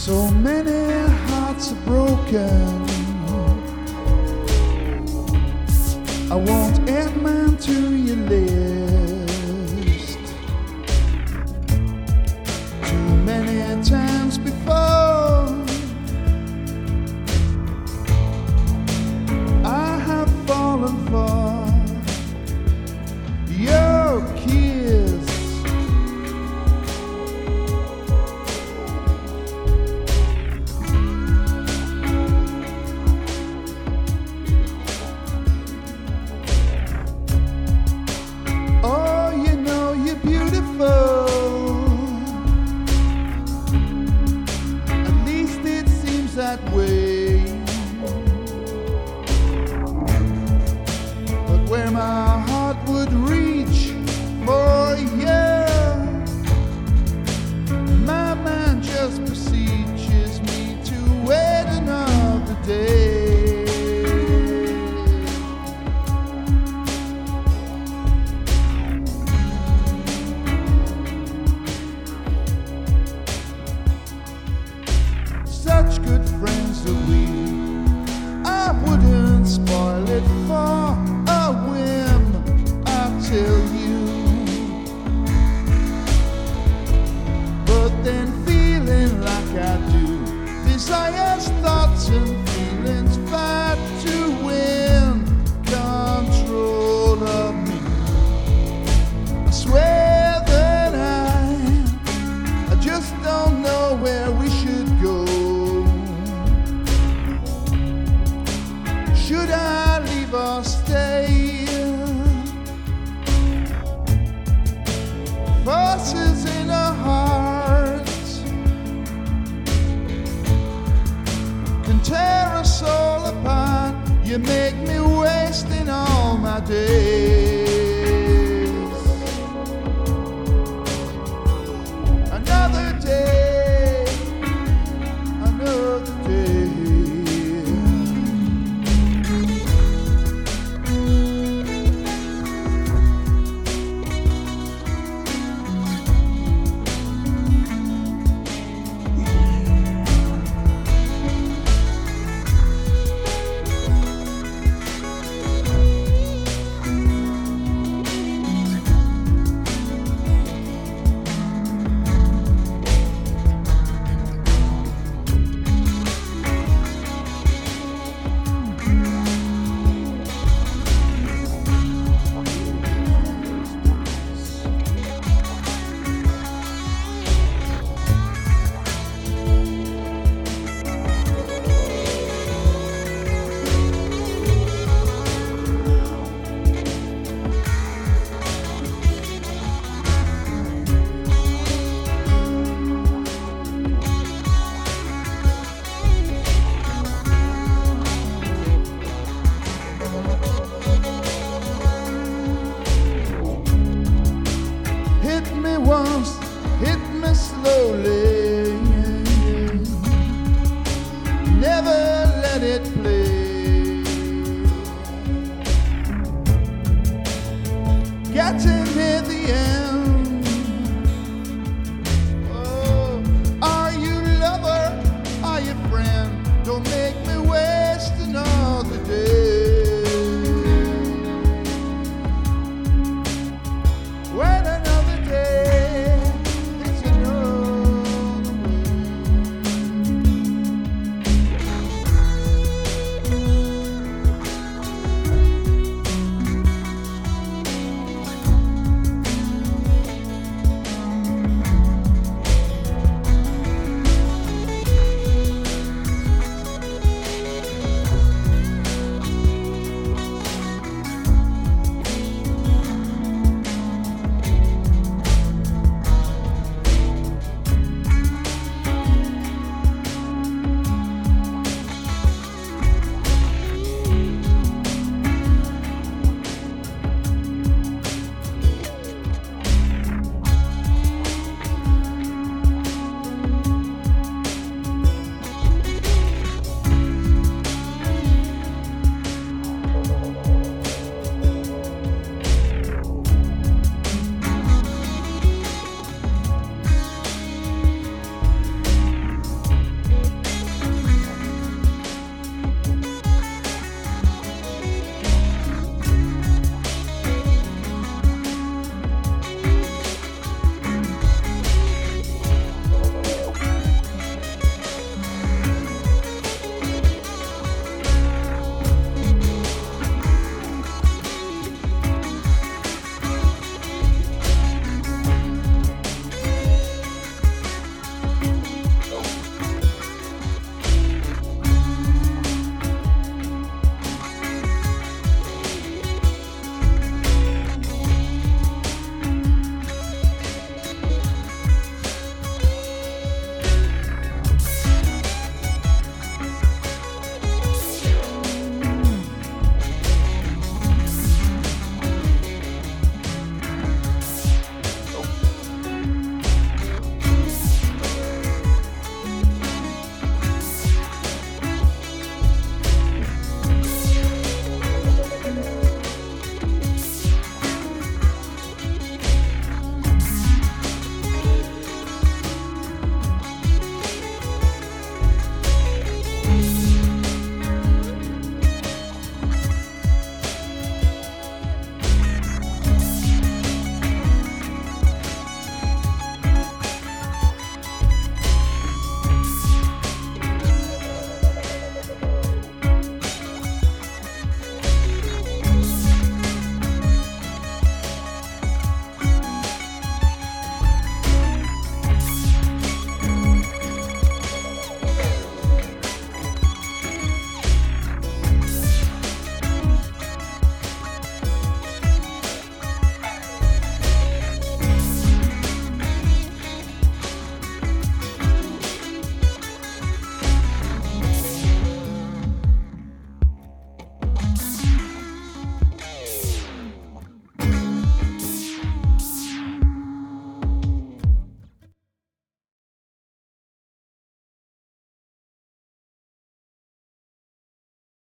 So many hearts are broken. I won't add mine to your list. Too many times before I have fallen for your kiss. Oh, you know you're beautiful. At least it seems that way. But where my heart would reach for you, my mind just beseeches me to wait another day. Such good friends are we, I wouldn't spoil it for a whim, I tell you. But then feeling like I do, desires, thoughts and feelings fight to win control of me. I swear that I just don't know where we should go. Should I leave or stay? Forces in our hearts can tear us all apart. You make me wasting all my days. Another day, another day. Hit me once, hit me slowly.